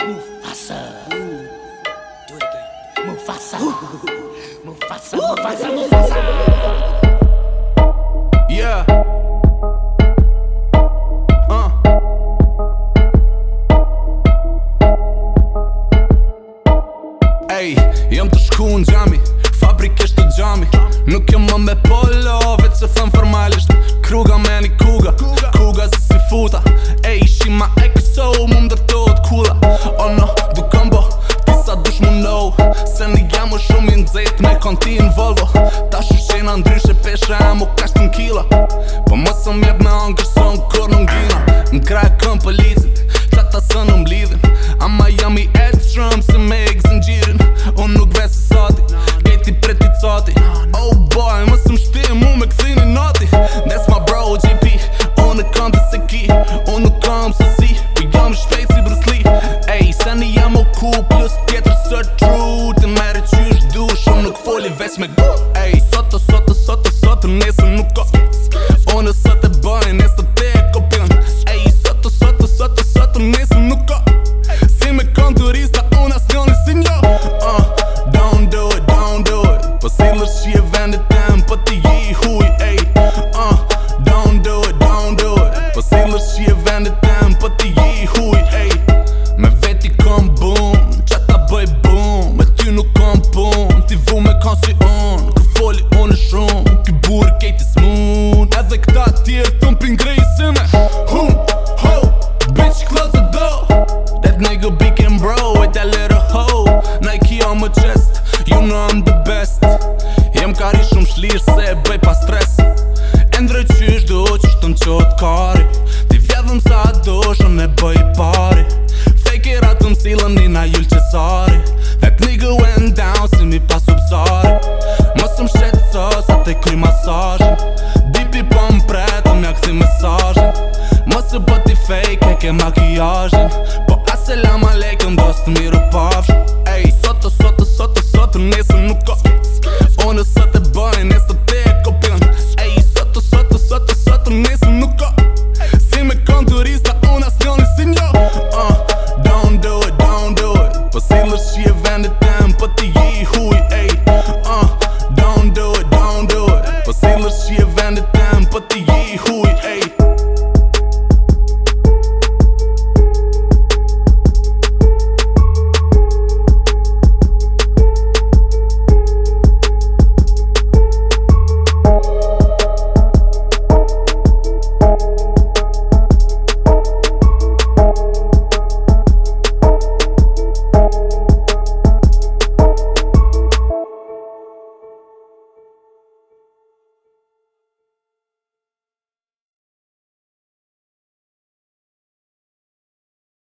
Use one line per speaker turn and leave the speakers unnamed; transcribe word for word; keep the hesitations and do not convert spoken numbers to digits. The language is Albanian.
Mufasa. Do it again. Mufasa. Mufasa. Mufasa. Mufasa.
Yeah. Uh. Ej, jam të shku në gjami, fabrikisht të gjami. Nuk jam më me polo, vetë se thëm formalisht. Kruga me një kuga, kuga zë si futa. Ej, shi ma exo, mu më dërtojt kula. Oh no, du këmbo, tisa dush mu no. Se një jam u shumë i nëzet me konti në Volvo. Ta shu shena ndryshe peshe e mu kasht në kila. Po mësë më jeb me angër son kur në ngina. Në kraj këm policit, qata së në mblidhin. Ama jam i edstrum se me e gzën gjirin. Unë nuk vese sati, geti preti cati. Oh boy, mësë më shpi mu me këthini nati. That's my bro, G P, unë e kam të se ki. Unë nuk kam së si, po jam shpejt si Bruce Lee. Ej, se një jam o ku, plus tjetër së true. Të meri qysh du, shumë nuk foli veç me gu. Ej, soto, soto, soto, soto, nesë nuk ka. Unë së të bëj, nesë të te kopin. Ej, soto, soto, soto, soto, nesë nuk ka. Si me konturista, unë as njoni si njo. uh, Don't do it, don't do it. Po si lësh që je vendit tem, po ti ji huj. Ej, uh, don't do it, don't do it. Po si lësh që je vendit tem, po ti ji huj. Ej, me veti kom boom, qa ta bëj boom. Me ty nuk kom pun, ti vu me kon si unë. Kër foli unë shumë, ky burë kejti s'mun. Edhe këta tjerë thëm pingrej si me hum, ho, bitch close the door. That nigga became bro with that little hoe. Nike on my chest, you know I'm the best. Jem kari shumë shlirë se e bëj pa stres. Endre qysh do qysh të në qotë kari. Ti vjedhëm sa do shumë e bëj pari. Fake it atëm silën nina jull qesari. That nigga went down si mi pas upsari. Mësëm shetë sës atë e kry masajin. Dipi po më pretëm ja këthi mesajin. Mësë bëti fake e ke makijajin. Po aselam aleikum dost të miru pafshin. Ej, soto, soto, soto, soto, nesë nuk ka. Unë së të bëj, nesë të te e kopin. Ej, soto, soto, soto, soto, nesë nuk ka. Si me konturista, unë as njoni si njo. uh, Don't do it, don't do it. Po si lësh që je vendit tem, po ti ji huj. Ej, uh, don't do it, don't do it. Po si lësh që je vendit tem, po ti ji huj. Ej,